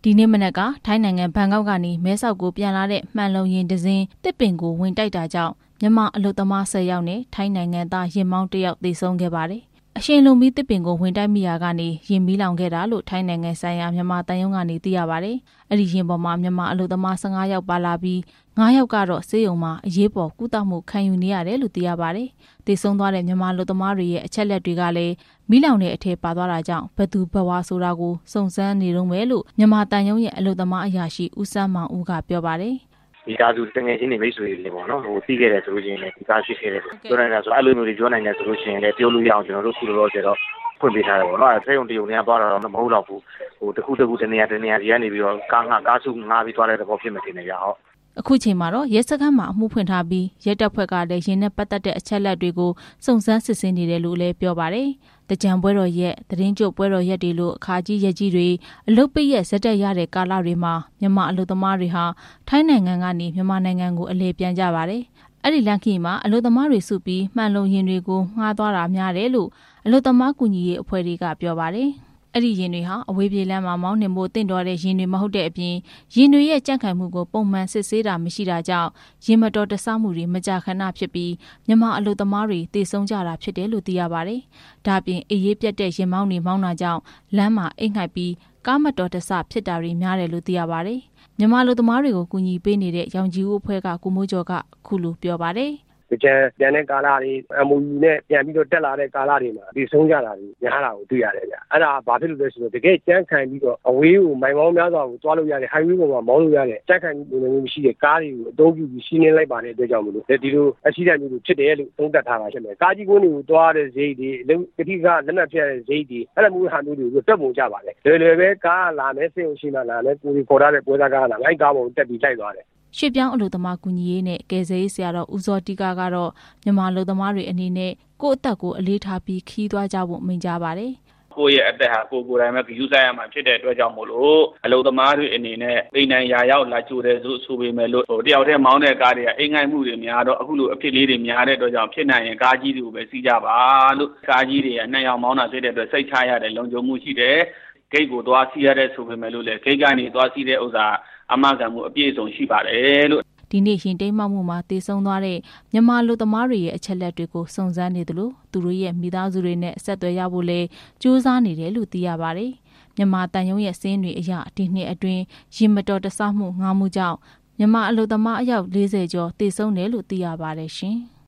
ဒီနေ့မနက်ကထိုင်းနိုင်ငံဘန်ကောက်ကနေမဲဆောက်ကိုပြန်လာတဲ့မှန်လုံယာဉ်တစ်စင်းတစ်ပင်ကိုဝင်တိုက်တာကြောင့်မြန်မာအလုပ်သမား10ယောက်နဲ့ထိုင်းနိုင်ငံသားယာဉ်မောင်း1ယောက်သေဆုံးခဲ့ပါတယ်။အရှင်လုံမီတစ်ပင်ကိုဝင်တိုက်မိရာကနေယာဉ်မီးလောင်ခဲ့တာလို့ထိုင်းနိုင်ငံဆိုင်ရာမြန်မာတန်ယုံကနေသိရပါတယ်။အဲ့ဒီယာဉ်ပေါ်မှာမြန်မာအလုပ်သမား15ယောက်ပါလာပြီး9ယောက်ကတော့ဆေးရုံမှာအရေးပေါ်ကုသမှုခံယူနေရတယ်လို့သိရပါတယ်။သေဆုံးသွားတဲ့မြန်မာအလုပ်သမားတွေရဲ့အချက်လက်တွေကလည်းမီးလောင်တဲ့အထက်ပါသွားတာကြောင့်ဘသူဘဝဆိုတာကိုစုံစမ်းနေတော့မယ်လို့မြန်မာတန်ယုံရဲ့အလုပ်သမားအရာရှိဦးစန်းမောင်ဦးကပြောပါတယ်။ဒီကားသူတငယ်ချင်းတွေမိတ်ဆွေတွေပေါ့နော်သိခဲ့တယ်ဆိုလို့ရှိရင်လည်းဒီကားရှိခဲ့တယ်ပြောနိုင်တာဆိုအဲ့လိုမျိုးတွေပြောနိုင်တယ်ဆိုလို့ရှိရင်လည်းပြောလို့ရအောင်ကျွန်တော်တို့ခုလိုတော့ကျတော့ဖွင့်ပေးထားတယ်ပေါ့နော်ဆေးရုံတရုံနဲ့သွားတာတော့မဟုတ်တော့ဘူးတစ်ခုတနေရာဒီကနေပြီးတော့ကားစုငါးပြီးသွားတဲ့သဘောဖြစ်မှတင်နေကြဟုတ်အခုချိန်မှာတော့ရဲစခန်းမှာအမှုဖွင့်ထားပြီးရဲတပ်ဖွဲ့ကလည်းရင်းနဲ့ပတ်သက်တဲ့အချက်လက်တွေကိုစုံစမ်းစစ်ဆေးနေတယ်လို့လည်းပြောပါတယ်။တကြံပွဲတော်ရက်သတင်းကြိုပွဲတော်ရက်တွေလို့အခါကြီးရက်ကြီးတွေအလုပ်ပိတ်ရက်ဇက်တက်ရတဲ့ကာလတွေမှာမြန်မာအလုပ်သမားတွေဟာထိုင်းနိုင်ငံကနေမြန်မာနိုင်ငံကိုအလဲပြန်ကြပါတယ်။အဲ့ဒီလမ်းခီမှာအလုပ်သမားတွေစုပြီးမှန်လုံရင်တွေကိုငှားသွားတာများတယ်လို့အလုပ်သမားကူညီရေးအဖွဲ့တွေကပြောပါတယ်။အဲ့ဒီရင်တွေဟာအဝေးပြေးလမ်းမှာမောင်းနှင်ဖို့တင့်တော်တဲ့ရင်တွေမဟုတ်တဲ့အပြင်ရင်တွေရဲ့ကြန့်ခိုင်မှုကိုပုံမှန်စစ်ဆေးတာမရှိတာကြောင့်ရင်မတော်တဆမှုတွေမကြာခဏဖြစ်ပြီးမြန်မာအလုပ်သမားတွေတေဆုံးကြတာဖြစ်တယ်လို့သိရပါတယ်။ဒါပြင်အေးရေးပြတ်တဲ့ရင်မောင်းတွေမောင်းတာကြောင့်လမ်းမှာအိတ်ငှက်ပြီးကားမတော်တဆဖြစ်တာတွေများတယ်လို့သိရပါတယ်။မြန်မာအလုပ်သမားတွေကိုကူညီပေးနေတဲ့ရောင်ကြီးဦးအဖွဲ့ကကိုမိုးကျော်ကအခုလိုပြောပါတယ်။ပြန်တဲ့ကာလတွေ MOU နဲ့ပြန်ပြီးတော့တက်လာတဲ့ကာလတွေမှာဒီဆုံးကြတာတွေများတာကိုတွေ့ရတယ်ဗျ။အဲ့ဒါဘာဖြစ်လို့လဲဆိုတော့တကယ်ကြမ်းခံပြီးတော့အဝေးကိုမိုင်ပေါင်းများစွာကိုသွားလို့ရတဲ့ highway ပေါ်မှာမောင်းလို့ရတဲ့ကြမ်းခံမှုမျိုးမရှိတဲ့ကားတွေကိုအသုံးပြုပြီးရှင်းလင်းလိုက်ပါတဲ့အတွက်ကြောင့်မလို့ဒီလိုအဆီဒန့်မျိုးတွေဖြစ်တယ်လို့သုံးသပ်ထားတာဖြစ်မယ်။ကားကြီးကွင်းတွေကိုသွားတဲ့ဈေးတွေအလုံးကတိကလက်နက်ဖြတ်တဲ့ဈေးတွေအဲ့လိုမျိုးဟာမျိုးတွေကိုတက်ပုံကြပါလေ။လွယ်ပဲကားလာမယ်စိတ်ရှိမှလာမယ်ကိုယ်ခေါ်ထားတဲ့ပွဲစားကားလာလိုက်ကားပေါ်တက်ပြီးလိုက်သွားတယ်ရွှေပြောင်းအလုပ်သမားကူညီရေးနဲ့ကယ်ဆယ်ရေးဆရာတော်ဦးစောတိကကတော့မြန်မာအလုပ်သမားတွေအနေနဲ့ကိုယ့်အသက်ကိုအလေးထားပြီးခီးသွားကြဖို့မိန့်ကြားပါတယ်။ကိုယ့်ရဲ့အသက်ဟာကိုယ်တိုင်ပဲယူဆိုင်ရမှာဖြစ်တဲ့အတွက်ကြောင့်မို့လို့အလုပ်သမားတွေအနေနဲ့အိမ်နိုင်ရာရောက်လာကြိုတယ်ဆိုပေမဲ့လို့တယောက်တည်းမောင်းတဲ့ကားတွေကအိမ်ငိုက်မှုတွေများတော့အခုလိုအဖြစ်လေးတွေများတဲ့အတွက်ကြောင့်ဖြစ်နိုင်ရင်ကားကြီးတွေကိုပဲစီးကြပါလို့ကားကြီးတွေကနှစ်ယောက်မောင်းတာဖြစ်တဲ့အတွက်စိတ်ချရတဲ့လုံခြုံမှုရှိတယ်ဂိတ်ကိုသွားစီးရတဲ့ဆိုပေမဲ့လို့လေဂိတ်ကနေသွားစီးတဲ့ဥစ္စာအမှန်ကန်မှုအပြည့်အစုံရှိပါတယ်လို့ဒီနေ့ရင်တိမ်မှောက်မှုမှာတေဆုံးသွားတဲ့မြန်မာလူသမားတွေရဲ့အချက်လက်တွေကိုစုံစမ်းနေတယ်လို့သူတို့ရဲ့မိသားစုတွေနဲ့ဆက်သွယ်ရဖို့လဲကြိုးစားနေတယ်လို့သိရပါတယ်မြန်မာတန်ယုံရဲ့စင်းတွေအရဒီနှစ်အတွင်းရင်မတော်တဆမှုငားမှုကြောင့်မြန်မာအလုပ်သမားအယောက်40ကျော်တေဆုံးတယ်လို့သိရပါတယ်ရှင်